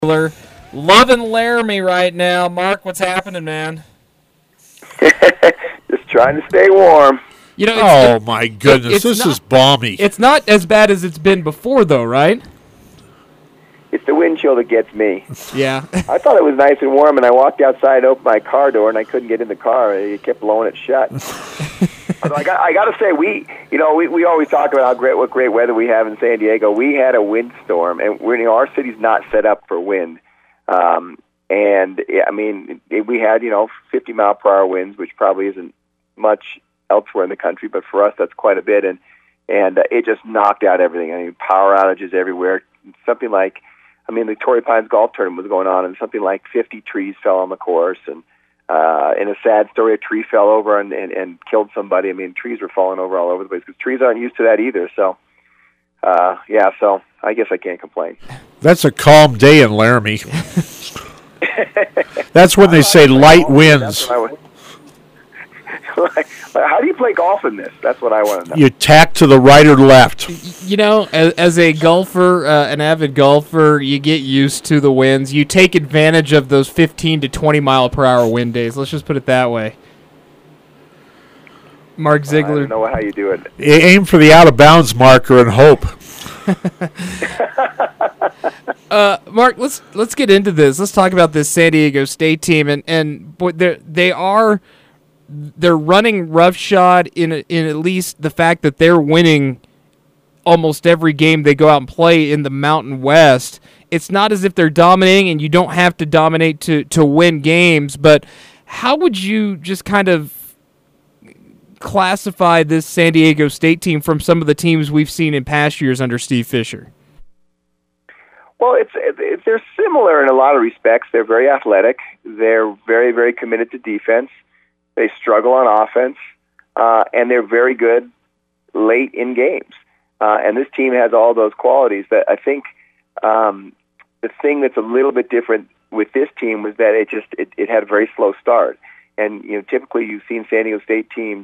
Loving Laramie right now. Mark, what's happening, man? Just trying to stay warm. You know, Oh, my goodness. This is balmy. It's not as bad as it's been before, though, right? It's the wind chill that gets me. Yeah. I thought it was nice and warm, and I walked outside, opened my car door, and I couldn't get in the car. It kept blowing it shut. Although I got to say, we always talk about what great weather we have in San Diego. We had a windstorm, and our city's not set up for wind. We had 50-mile-per-hour winds, which probably isn't much elsewhere in the country, but for us that's quite a bit, and it just knocked out everything. I mean, power outages everywhere. Something like, the Torrey Pines golf tournament was going on, and something like 50 trees fell on the course, and in a sad story, a tree fell over and killed somebody. I mean, trees were falling over all over the place because trees aren't used to that either. So, so I guess I can't complain. That's a calm day in Laramie. That's when they say light winds. How do you play golf in this? That's what I want to know. You tack to the right or left. You know, as a golfer, an avid golfer, you get used to the winds. You take advantage of those 15 to 20 mile per hour wind days. Let's just put it that way. Mark Ziegler. I don't know how you do it. Aim for the out-of-bounds marker and hope. Mark, let's get into this. Let's talk about this San Diego State team, and boy, they're running roughshod in at least the fact that they're winning almost every game they go out and play in the Mountain West. It's not as if they're dominating, and you don't have to dominate to win games, but how would you just kind of classify this San Diego State team from some of the teams we've seen in past years under Steve Fisher? Well, they're similar in a lot of respects. They're very athletic. They're very, very committed to defense. They struggle on offense, and they're very good late in games. And this team has all those qualities. That I think the thing that's a little bit different with this team was that it had a very slow start. And typically you've seen San Diego State teams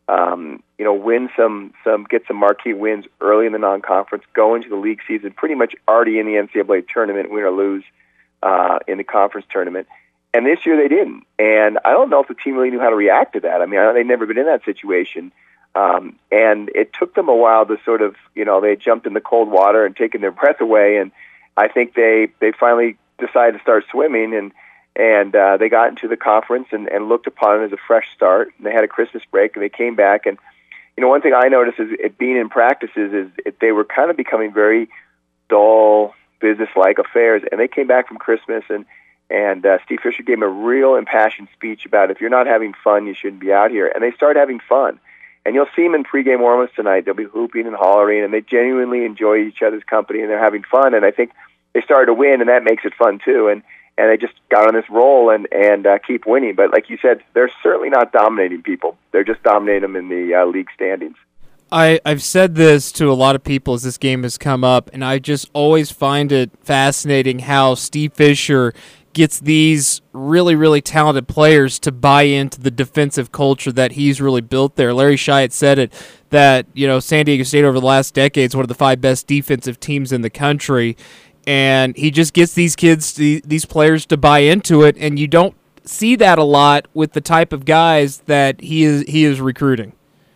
win get some marquee wins early in the non-conference, go into the league season pretty much already in the NCAA tournament, win or lose in the conference tournament. And this year they didn't. And I don't know if the team really knew how to react to that. I mean, they'd never been in that situation. And it took them a while to sort of, they jumped in the cold water and taken their breath away. And I think they finally decided to start swimming, and they got into the conference and looked upon it as a fresh start. And they had a Christmas break, and they came back. And, one thing I noticed is it being in practices is they were kind of becoming very dull, business-like affairs. And they came back from Christmas, and Steve Fisher gave them a real impassioned speech about if you're not having fun, you shouldn't be out here. And they started having fun. And you'll see them in pregame warm-ups tonight. They'll be hooping and hollering, and they genuinely enjoy each other's company, and they're having fun. And I think they started to win, and that makes it fun too. And they just got on this roll and keep winning. But like you said, they're certainly not dominating people. They're just dominating them in the league standings. I've said this to a lot of people as this game has come up, and I just always find it fascinating how Steve Fisher gets these really, really talented players to buy into the defensive culture that he's really built there. Larry Shyatt said it, that San Diego State over the last decade is one of the 5 best defensive teams in the country, and he just gets these kids, these players to buy into it, and you don't see that a lot with the type of guys that he is recruiting.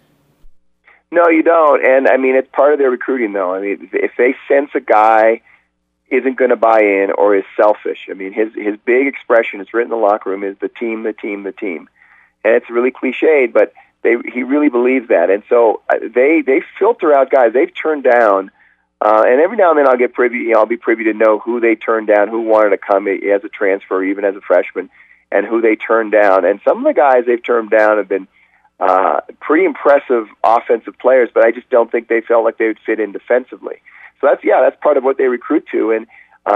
No, you don't, and I mean it's part of their recruiting, though. I mean, if they sense a guy isn't going to buy in or is selfish. I mean, his big expression, it's written in the locker room, is the team, the team, the team. And it's really cliched, but he really believes that. And so they filter out guys they've turned down, and every now and then I'll be privy to know who they turned down, who wanted to come as a transfer or even as a freshman, and who they turned down. And some of the guys they've turned down have been pretty impressive offensive players, but I just don't think they felt like they would fit in defensively. So that's part of what they recruit to. And,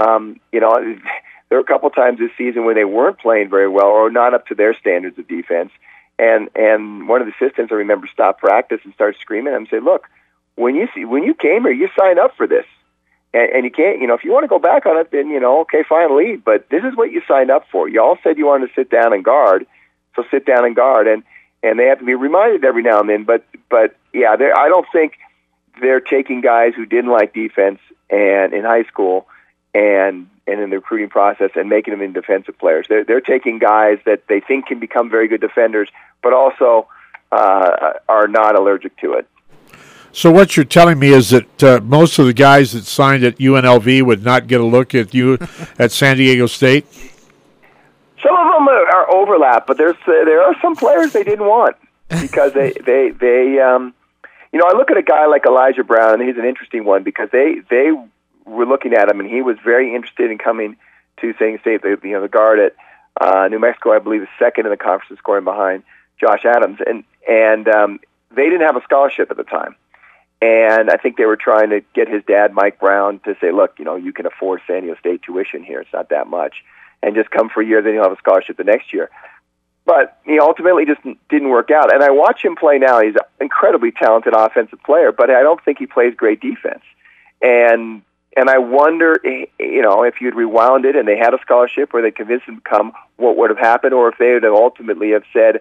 there were a couple times this season when they weren't playing very well or not up to their standards of defense. And one of the assistants, I remember, stopped practice and started screaming at him and said, look, when you came here, you signed up for this. And you can't, if you want to go back on it, then, okay, fine, leave. But this is what you signed up for. You all said you wanted to sit down and guard, so sit down and guard. And they have to be reminded every now and then. But yeah, I don't think they're taking guys who didn't like defense and in high school and in the recruiting process and making them into defensive players. They're taking guys that they think can become very good defenders, but also are not allergic to it. So what you're telling me is that most of the guys that signed at UNLV would not get a look at you at San Diego State? Some of them are overlap, but there are some players they didn't want because they I look at a guy like Elijah Brown, and he's an interesting one because they were looking at him, and he was very interested in coming to San Diego State. The guard at New Mexico, I believe, is second in the conference in scoring behind Josh Adams, and they didn't have a scholarship at the time. And I think they were trying to get his dad, Mike Brown, to say, look, you can afford San Diego State tuition here. It's not that much. And just come for a year, then you'll have a scholarship the next year. But he ultimately just didn't work out. And I watch him play now. He's an incredibly talented offensive player, but I don't think he plays great defense. And I wonder, if you'd rewound it and they had a scholarship or they convinced him to come, what would have happened? Or if they would have ultimately have said,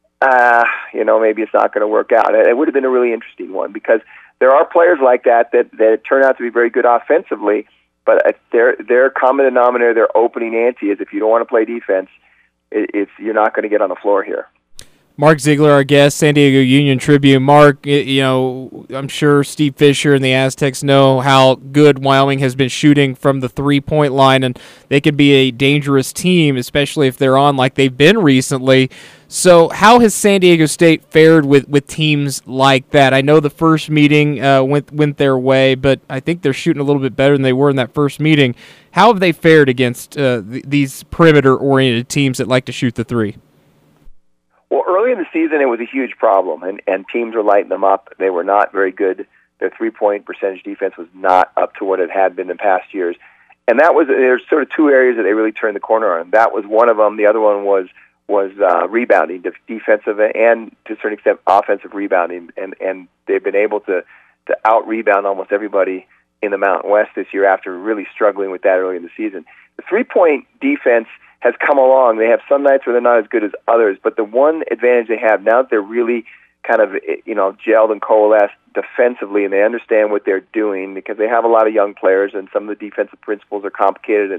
maybe it's not going to work out. It would have been a really interesting one because there are players like that turn out to be very good offensively, but their common denominator, their opening ante is if you don't want to play defense, you're not going to get on the floor here. Mark Ziegler, our guest, San Diego Union Tribune. Mark, I'm sure Steve Fisher and the Aztecs know how good Wyoming has been shooting from the three-point line, and they can be a dangerous team, especially if they're on like they've been recently. So how has San Diego State fared with teams like that? I know the first meeting went their way, but I think they're shooting a little bit better than they were in that first meeting. How have they fared against these perimeter-oriented teams that like to shoot the three? Well, early in the season, it was a huge problem, and teams were lighting them up. They were not very good. Their three-point percentage defense was not up to what it had been in past years. And there's sort of two areas that they really turned the corner on. That was one of them. The other one was rebounding, defensive and to a certain extent offensive rebounding. And they've been able to out-rebound almost everybody in the Mountain West this year after really struggling with that early in the season. The three-point defense has come along. They have some nights where they're not as good as others, but the one advantage they have now that they're really kind of gelled and coalesced defensively, and they understand what they're doing because they have a lot of young players, and some of the defensive principles are complicated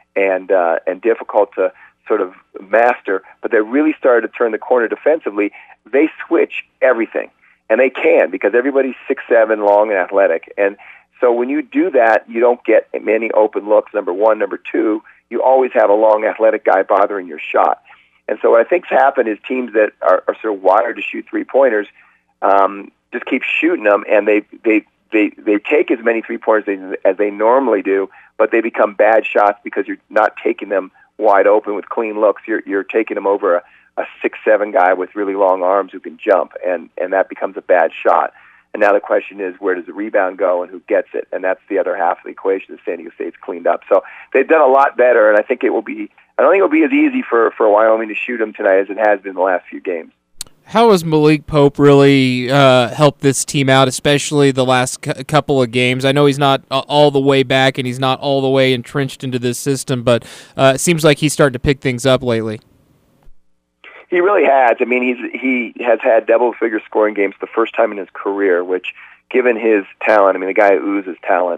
and difficult to sort of master. But they really started to turn the corner defensively. They switch everything, and they can because everybody's 6'7", long and athletic, and so when you do that, you don't get many open looks. Number one, number two, you always have a long athletic guy bothering your shot. And so what I think's happened is teams that are sort of wired to shoot three-pointers just keep shooting them, and they take as many three-pointers as they normally do, but they become bad shots because you're not taking them wide open with clean looks. You're taking them over a 6'7" guy with really long arms who can jump, and that becomes a bad shot. And now the question is, where does the rebound go and who gets it? And that's the other half of the equation that San Diego State's cleaned up. So they've done a lot better, and I don't think it will be as easy for Wyoming to shoot them tonight as it has been the last few games. How has Malik Pope really helped this team out, especially the last couple of games? I know he's not all the way back and he's not all the way entrenched into this system, but it seems like he's starting to pick things up lately. He really has. I mean, he has had double-figure scoring games the first time in his career, which, given his talent, the guy oozes talent,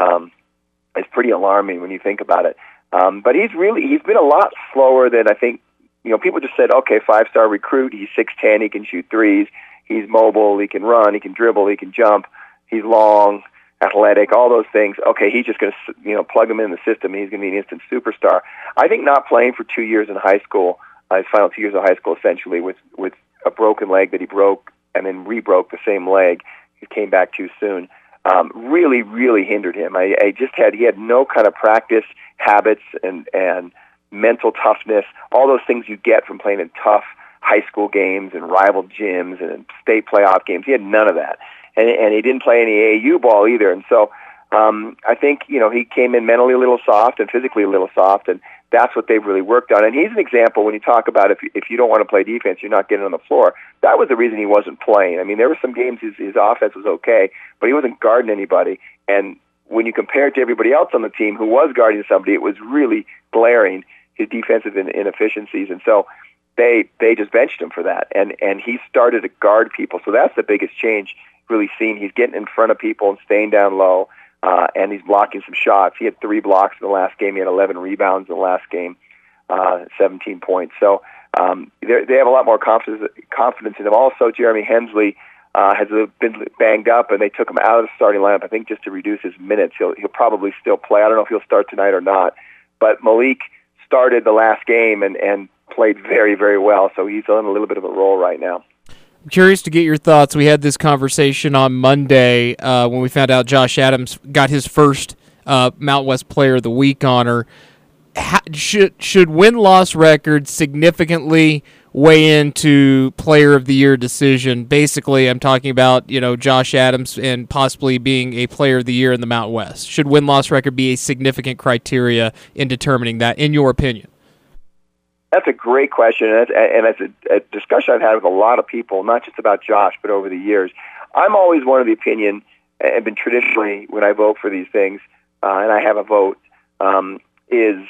is pretty alarming when you think about it. But he's been a lot slower than I think. People just said, okay, 5-star recruit. He's 6'10", he can shoot threes. He's mobile. He can run. He can dribble. He can jump. He's long, athletic. All those things. Okay, he's just going to plug him in the system. He's going to be an instant superstar. I think not playing for 2 years in high school. His final 2 years of high school, essentially, with a broken leg that he broke and then re-broke the same leg. He came back too soon. Really, really hindered him. He had no kind of practice habits and mental toughness, all those things you get from playing in tough high school games and rival gyms and state playoff games. He had none of that. And he didn't play any AAU ball either. And so I think, he came in mentally a little soft and physically a little soft, and that's what they've really worked on. And he's an example when you talk about if you don't want to play defense, you're not getting on the floor. That was the reason he wasn't playing. There were some games his offense was okay, but he wasn't guarding anybody. And when you compare it to everybody else on the team who was guarding somebody, it was really glaring, his defensive inefficiencies. And so they just benched him for that. And he started to guard people. So that's the biggest change really seen. He's getting in front of people and staying down low. and he's blocking some shots. He had 3 blocks in the last game. He had 11 rebounds in the last game, 17 points. So they have a lot more confidence in him. Also, Jeremy Hensley has been banged up, and they took him out of the starting lineup, I think, just to reduce his minutes. He'll probably still play. I don't know if he'll start tonight or not. But Malik started the last game and played very, very well, so he's on a little bit of a roll right now. I'm curious to get your thoughts. We had this conversation on Monday when we found out Josh Adams got his first Mountain West Player of the Week honor. Should win-loss records significantly weigh into Player of the Year decision? Basically, I'm talking about Josh Adams and possibly being a Player of the Year in the Mountain West. Should win-loss record be a significant criteria in determining that, in your opinion? That's a great question, and it's a discussion I've had with a lot of people, not just about Josh, but over the years. I'm always one of the opinion, and been traditionally, when I vote for these things, and I have a vote, is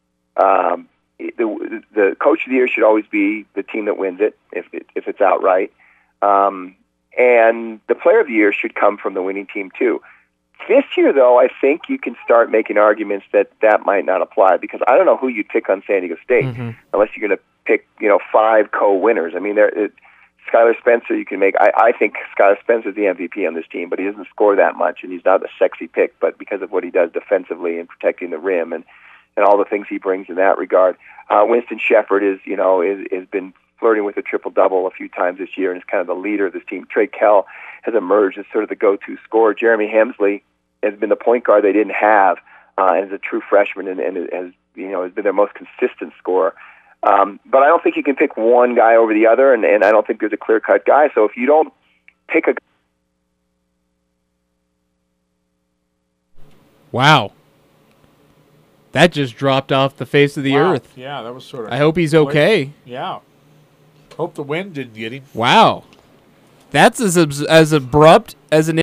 the Coach of the Year should always be the team that wins it, if it's outright. And the Player of the Year should come from the winning team, too. This year, though, I think you can start making arguments that might not apply, because I don't know who you'd pick on San Diego State, unless you're going to pick 5 co-winners. I mean, Skylar Spencer, you can make. I think Skylar Spencer is the MVP on this team, but he doesn't score that much, and he's not a sexy pick, but because of what he does defensively and protecting the rim and all the things he brings in that regard. Winston Shepard has been flirting with a triple-double a few times this year and is kind of the leader of this team. Trey Kell has emerged as sort of the go-to scorer. Jeremy Hensley has been the point guard they didn't have, and is a true freshman and has been their most consistent scorer. But I don't think you can pick one guy over the other, and I don't think there's a clear-cut guy. So if you don't pick a... Wow. That just dropped off the face of the earth. Yeah, that was sort of... I hope he's okay. Yeah. Hope the wind didn't get him. Wow. That's as abrupt as an